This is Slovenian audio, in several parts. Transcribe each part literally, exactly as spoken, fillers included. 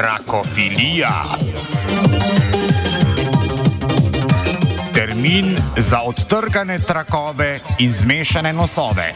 Trakofilija. Termin za odtrgane trakove in zmešane nosove.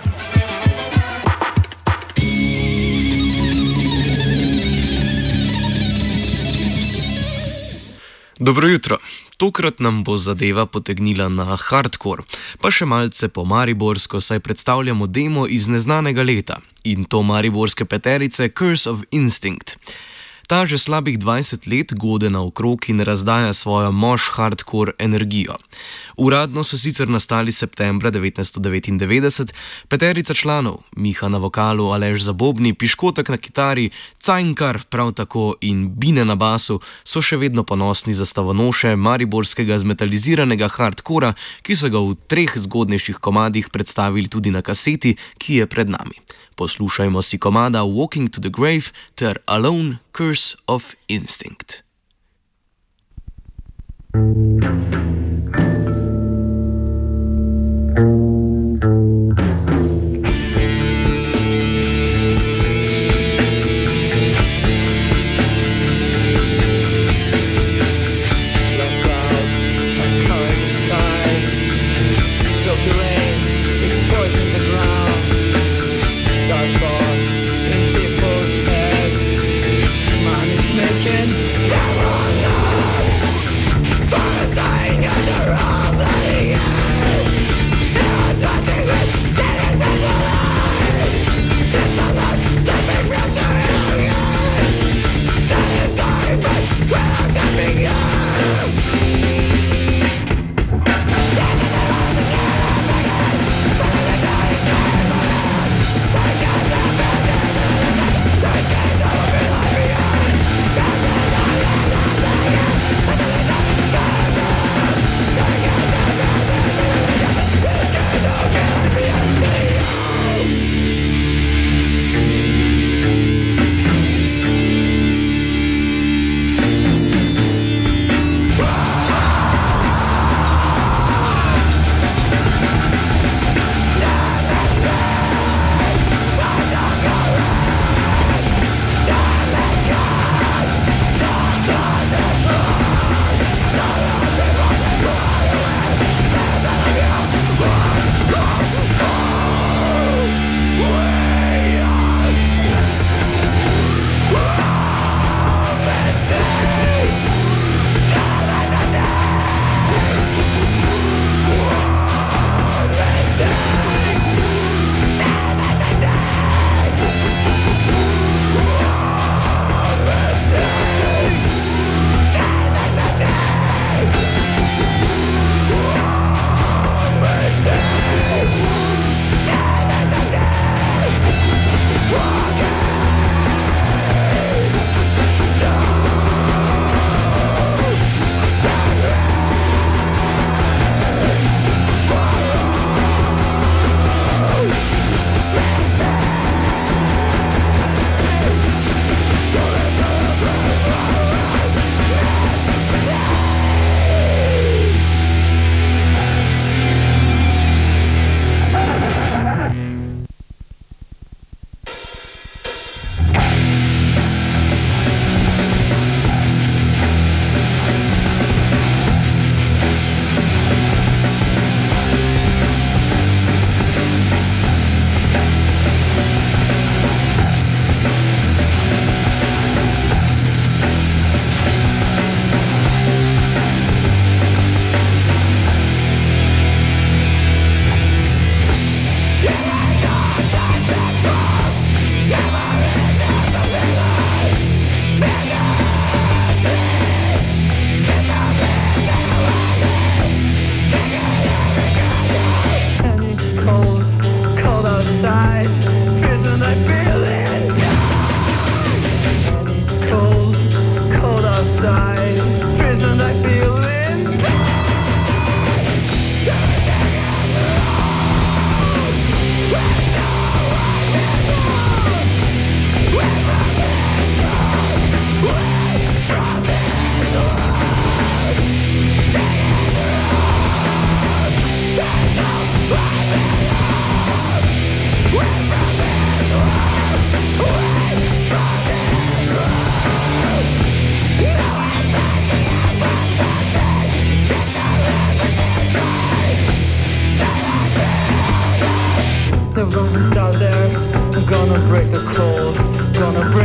Dobro jutro. Tokrat nam bo zadeva potegnila na hardcore, pa še malce po mariborsko, saj predstavljamo demo iz neznanega leta in to mariborske peterice Curse of Instinct. Ta že slabih dvajset let gode naokrog in razdaja svojo mož hardcore energijo. Uradno so sicer nastali septembra devetnajststo devetindevetdeset, peterica članov, Miha na vokalu, Aleš Zabobni, Piškotek na kitari, Cajnkar prav tako in Bine na basu, so še vedno ponosni zastavonoše mariborskega zmetaliziranega hardcora, ki so ga v treh zgodnejših komadih predstavili tudi na kaseti, ki je pred nami. Poslušajmo si komada Walking to the Grave ter Alone, Curse of Instinct. Making their own lives, but a thing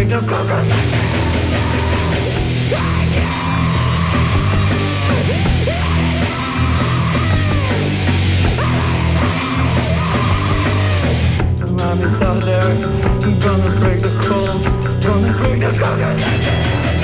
break the cocoa. Mommy's out there, I'm gonna break the cold, gonna break the cocoa.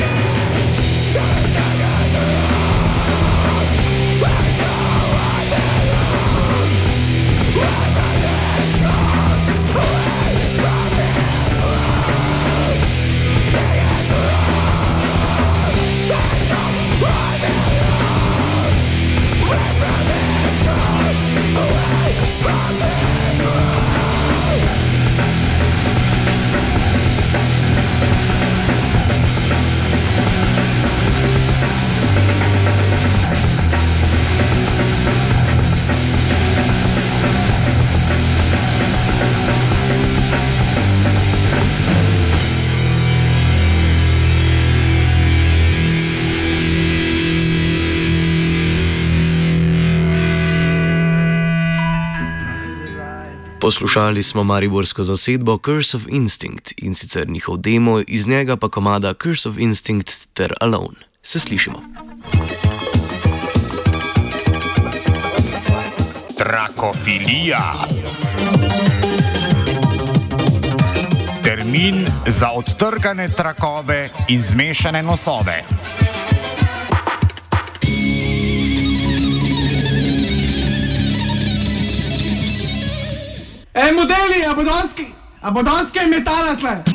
Poslušali smo mariborsko zasedbo Curse of Instinct in sicer njihov demo, iz njega pa komada Curse of Instinct ter Alone. Se slišimo. Trakofilija. Termin za odtrgane trakove in zmešane nosove. Ej, modeli, a bo danski, a bo danske metale tle.